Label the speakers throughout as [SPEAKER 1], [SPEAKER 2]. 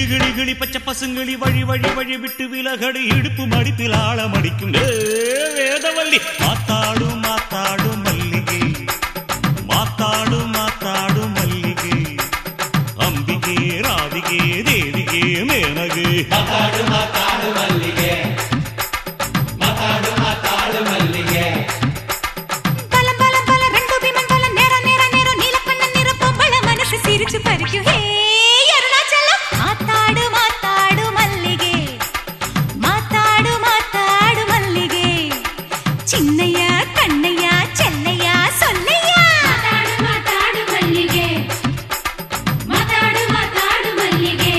[SPEAKER 1] கிளி கிளி பச்சை பசுங்கிளி வழி வழி வழி விட்டு விலகடி இடுப்பு மடிப்பில் ஆழம் அடிக்கும் வேதவல்லி மாத்தாடும் மாத்தாடும் மல்லிகை மாத்தாடும் மாத்தாடும் மல்லிகை அம்பிகே ராதிகே தேவிகே மேனகே
[SPEAKER 2] மாத்தாடு மாத்தாடு மல்லிகே மாத்தாடு மாத்தாடு மல்லிகே
[SPEAKER 3] பலம் பலம் பல ரெண்டு பிமன் பல நேர நேர நேர நீல பண்ண நிற பொம்பள மனசு சிரிச்சு பறிக்கும் ஹே அருணாச்சலம் மாத்தாடு மாத்தாடு மல்லிகே மாத்தாடு மாத்தாடு மல்லிகே சின்னையா கண்ணையா செல்லையா சொல்லையா மாத்தாடு மாத்தாடு மல்லிகே மாத்தாடு மாத்தாடு மல்லிகே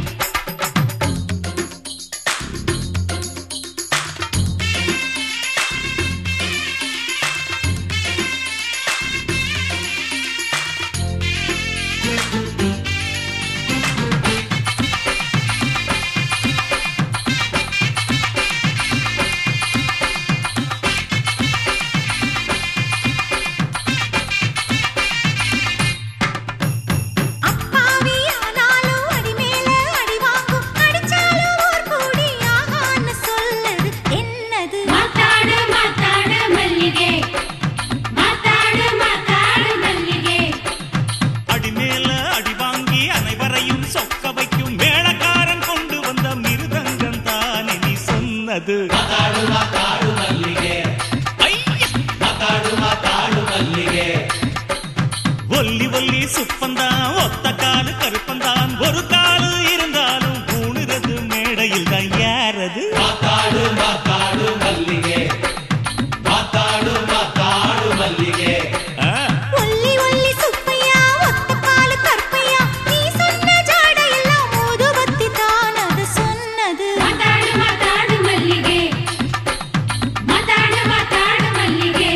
[SPEAKER 3] அப்பாவியானாலும் அடிமேல அடி வாங்கும் அடிச்சாலும் ஓர் கூடி ஆகான்னு சொல்லுது என்னது மாத்தாடு மாத்தாடு மல்லிகே மாத்தாடு மாத்தாடு மல்லிகே
[SPEAKER 1] அடிமேல அடி வாங்கி அனைவரையும் சொக்க வைக்கும் மேளக்காரன் கொண்டு வந்த மிருதங்கம் தானே நீ சொன்னது
[SPEAKER 2] மாத்தாடு மாத்தாடு மல்லிகே
[SPEAKER 1] ஐயா!
[SPEAKER 2] மாத்தாடு மாத்தாடு மல்லிகே
[SPEAKER 1] ஒல்லி ஒல்லி சுப்பந்தான் ஒத்த காலு கருப்பந்தான் ஒரு காலு இருந்தாலும் பூணுறது மேடையில் தான் யாரது
[SPEAKER 2] மாத்தாடு மாத்தாடு மல்லிகே மாத்தாடு மாத்தாடு மல்லிகே
[SPEAKER 1] ஆ?
[SPEAKER 3] ஒல்லி ஒல்லி சுப்பையா ஒத்த காலு கற்பையா நீ சொன்ன ஜாடையெல்லாம் ஊதுபத்தி தான் அது சொன்னது மாத்தாடு மாத்தாடு மல்லிகே மாத்தாடு மாத்தாடு மல்லிகே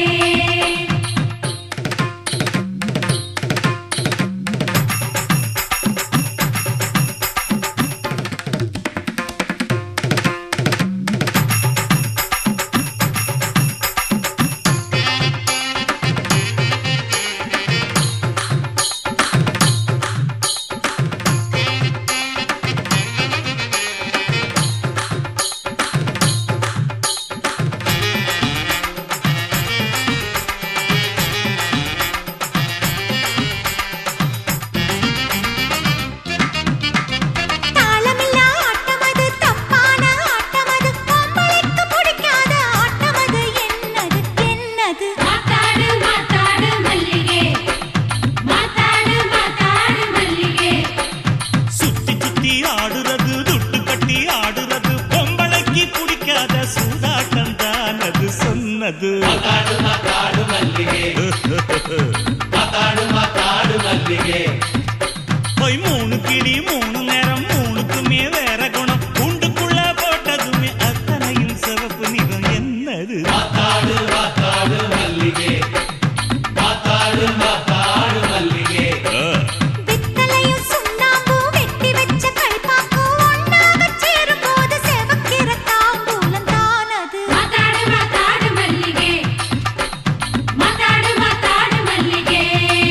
[SPEAKER 3] தாளமில்லா ஆட்டமது தப்பான ஆட்டமது பொம்பளைக்கு பிடிக்காத ஆட்டமது என்னது என்னது மாத்தாடு மாத்தாடு மல்லிகே மாத்தாடு மாத்தாடு மல்லிகே
[SPEAKER 1] சுத்தி சுத்தி ஆடுறது துட்டு கட்டி ஆடுறது பொம்பளைக்கு பிடிக்காத சூதாட்டம் தான் அது சொன்னது
[SPEAKER 2] மாத்தாடு மாத்தாடு மல்லிகே மாத்தாடு மாத்தாடு மல்லிகே
[SPEAKER 1] போய் மூணு கிளி மூணு நேரம் மூணுக்குமே வேற குணம் கூண்டுக்குள்ள போட்டதுமே அத்தனையும் சிவப்பு நிறம் என்னது
[SPEAKER 2] மாத்தாடு மாத்தாடு மல்லிகே மாத்தாடு மாத்தாடு மல்லிகே
[SPEAKER 3] வெத்தலையும் சுண்ணாம்பும் வெட்டி வச்ச கைப்பாக்கும் ஒண்ணாக சேரும்போது செவக்கிற தாம்பூலம் தான் அது மாத்தாடு மாத்தாடு மல்லிகே மாத்தாடு மாத்தாடு மல்லிகே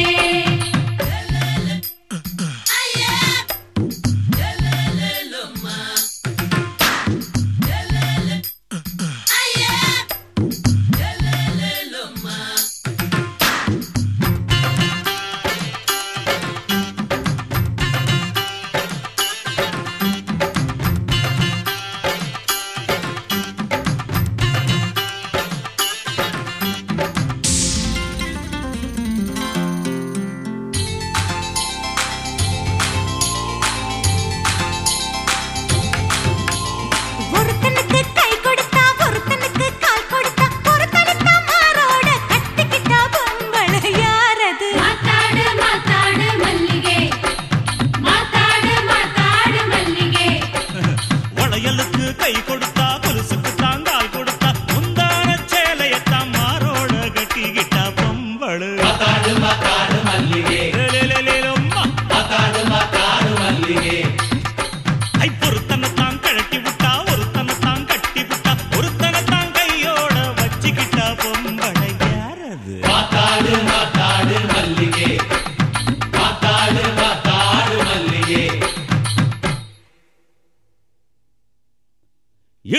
[SPEAKER 3] ஒருத்தனுக்கு கை கொடுத்தா ஒருத்தனுக்கு கால் கொடுத்தா ஒருத்தனுக்கு மாரோட கட்டிக்கிட்டா பொம்பளை யாரது மாத்தாடு மாத்தாடு மல்லிகே மாத்தாடு மாத்தாடு மல்லிகே
[SPEAKER 1] வளையலுக்கு கை கொடுத்தா கொலுசுக்கு தாங்கால் கொடுத்தா முந்தான சேலையத்தான் மாரோட கட்டிக்கிட்டா பொம்பளு
[SPEAKER 2] மாத்தாடு மாத்தாடு மல்லிகே
[SPEAKER 1] லேலேலேலேலம்மா.
[SPEAKER 2] மாத்தாடு மாத்தாடு மல்லிகே
[SPEAKER 1] ஐ பொருத்தனைத்தான் கழட்டி விட்டா ஒருத்தனைத்தான் கட்டி விட்டா ஒருத்தனைத்தான் கையோட வச்சுக்கிட்டா பொம்பளை யாரது
[SPEAKER 2] மாத்தாடு மாத்தாடு மல்லிகே மாத்தாடு மாத்தாடு மல்லிகே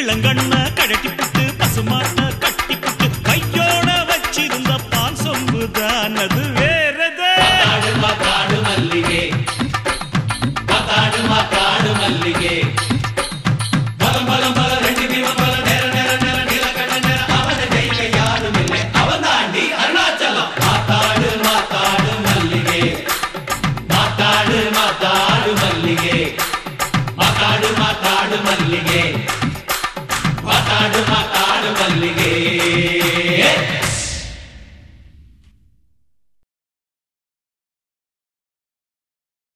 [SPEAKER 1] இளங்கண்ண கழட்டி